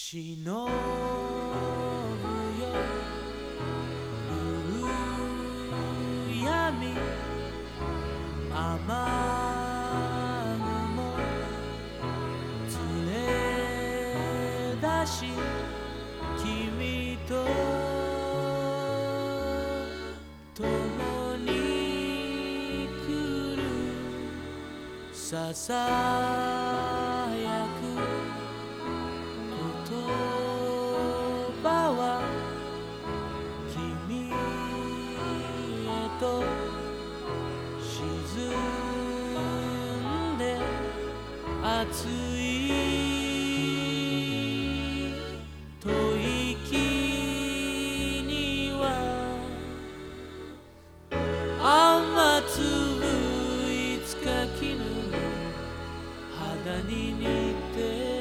忍ぶよ夕闇雨雲連れ出し君と共に来るささやく言葉は君へと沈んで熱い吐息には雨粒いつか絹の肌に似て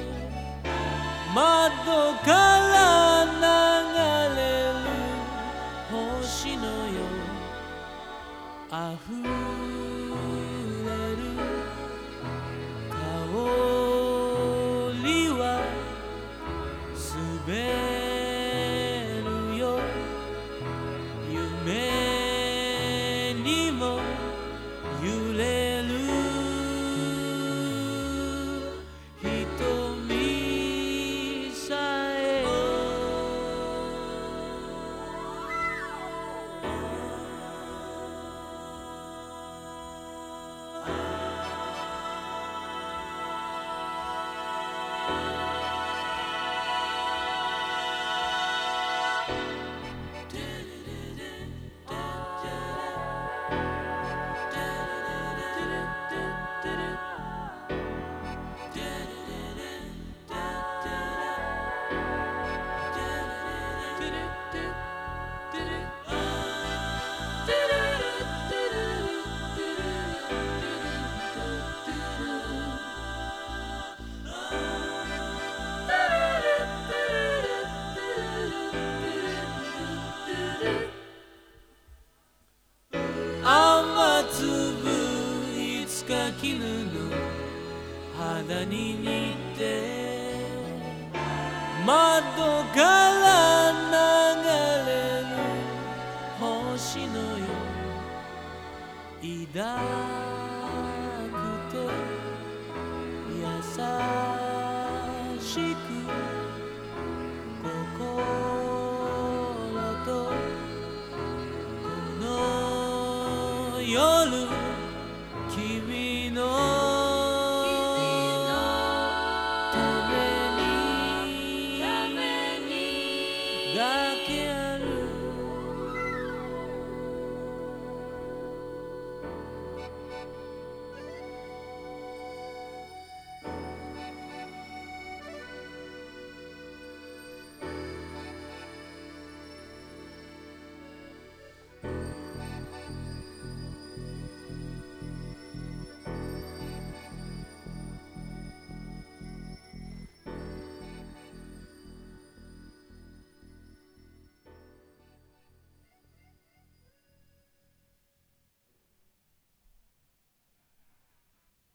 窓から流れる星のよ溢れる香りは滑るよ夢にも揺れる雨粒いつか絹の肌に似て窓から流れる星のよ抱くて優しく心とこの夜君の